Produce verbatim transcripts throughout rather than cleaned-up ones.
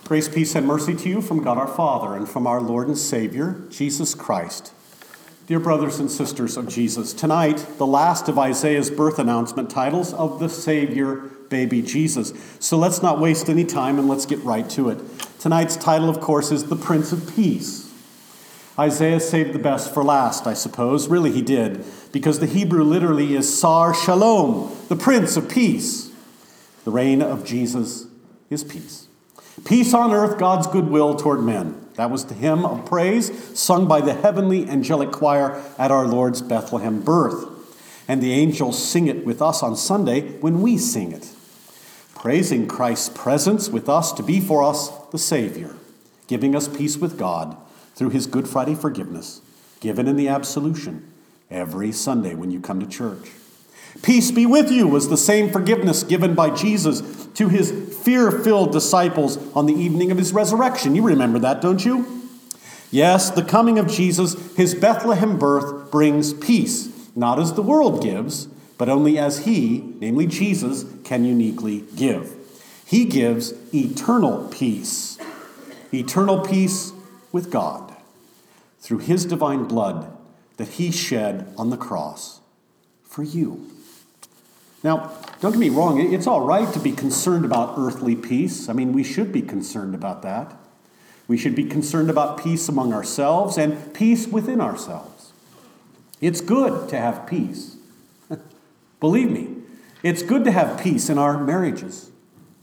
Grace, peace, and mercy to you from God our Father and from our Lord and Savior, Jesus Christ. Dear brothers and sisters of Jesus, tonight, the last of Isaiah's birth announcement titles of the Savior, baby Jesus. So let's not waste any time and let's get right to it. Tonight's title, of course, is the Prince of Peace. Isaiah saved the best for last, I suppose. Really, he did, because the Hebrew literally is Sar Shalom, the Prince of Peace. The reign of Jesus is peace. Peace on earth, God's goodwill toward men. That was the hymn of praise sung by the heavenly angelic choir at our Lord's Bethlehem birth. And the angels sing it with us on Sunday when we sing it, praising Christ's presence with us to be for us the Savior, giving us peace with God through his Good Friday forgiveness, given in the absolution every Sunday when you come to church. Peace be with you was the same forgiveness given by Jesus to his fear-filled disciples on the evening of his resurrection. You remember that, don't you? Yes, the coming of Jesus, his Bethlehem birth, brings peace, not as the world gives, but only as he, namely Jesus, can uniquely give. He gives eternal peace, eternal peace with God through his divine blood that he shed on the cross for you. Now, don't get me wrong, it's all right to be concerned about earthly peace. I mean, we should be concerned about that. We should be concerned about peace among ourselves and peace within ourselves. It's good to have peace. Believe me, it's good to have peace in our marriages.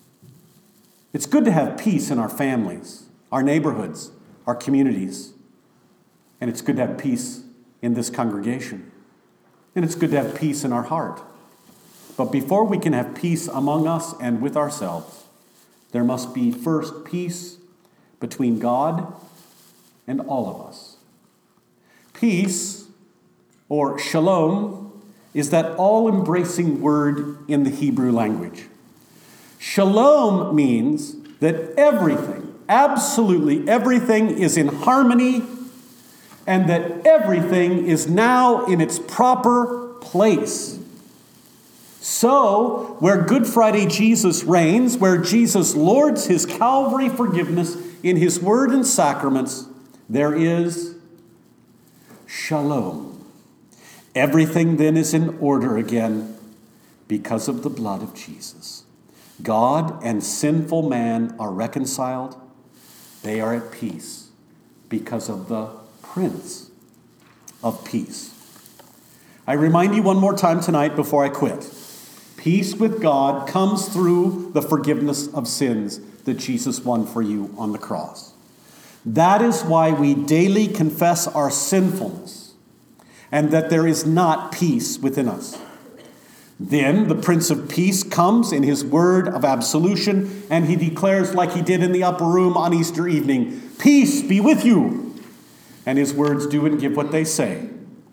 It's good to have peace in our families, our neighborhoods, our communities. And it's good to have peace in this congregation. And it's good to have peace in our heart. But before we can have peace among us and with ourselves, there must be first peace between God and all of us. Peace, or shalom, is that all-embracing word in the Hebrew language. Shalom means that everything, absolutely everything, is in harmony and that everything is now in its proper place. So, where Good Friday Jesus reigns, where Jesus lords his Calvary forgiveness in his word and sacraments, there is shalom. Everything then is in order again because of the blood of Jesus. God and sinful man are reconciled. They are at peace because of the Prince of Peace. I remind you one more time tonight before I quit. Peace with God comes through the forgiveness of sins that Jesus won for you on the cross. That is why we daily confess our sinfulness and that there is not peace within us. Then the Prince of Peace comes in his word of absolution and he declares, like he did in the upper room on Easter evening, "Peace be with you." And his words do and give what they say.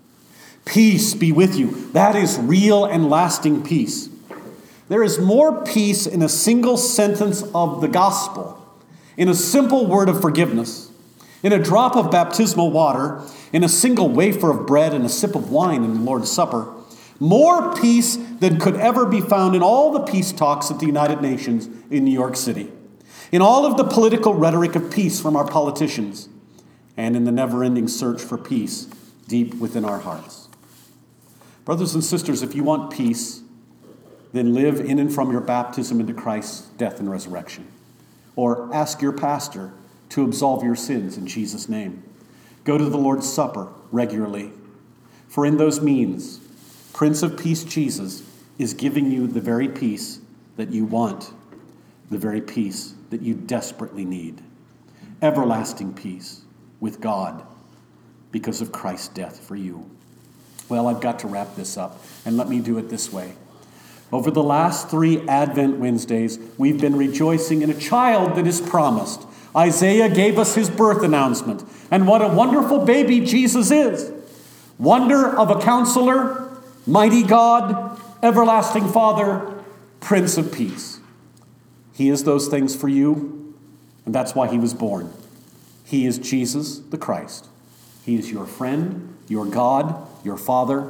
Peace be with you. That is real and lasting peace. There is more peace in a single sentence of the gospel, in a simple word of forgiveness, in a drop of baptismal water, in a single wafer of bread and a sip of wine in the Lord's Supper. More peace than could ever be found in all the peace talks at the United Nations in New York City, in all of the political rhetoric of peace from our politicians, and in the never-ending search for peace deep within our hearts. Brothers and sisters, if you want peace, then live in and from your baptism into Christ's death and resurrection. Or ask your pastor to absolve your sins in Jesus' name. Go to the Lord's Supper regularly. For in those means, Prince of Peace Jesus is giving you the very peace that you want, the very peace that you desperately need. Everlasting peace with God because of Christ's death for you. Well, I've got to wrap this up, and let me do it this way. Over the last three Advent Wednesdays, we've been rejoicing in a child that is promised. Isaiah gave us his birth announcement, and what a wonderful baby Jesus is. Wonder of a counselor, mighty God, everlasting Father, Prince of Peace. He is those things for you, and that's why he was born. He is Jesus the Christ. He is your friend, your God, your Father,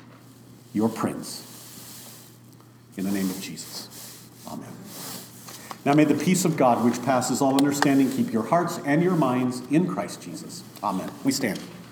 your Prince. In the name of Jesus. Amen. Now may the peace of God, which passes all understanding, keep your hearts and your minds in Christ Jesus. Amen. We stand.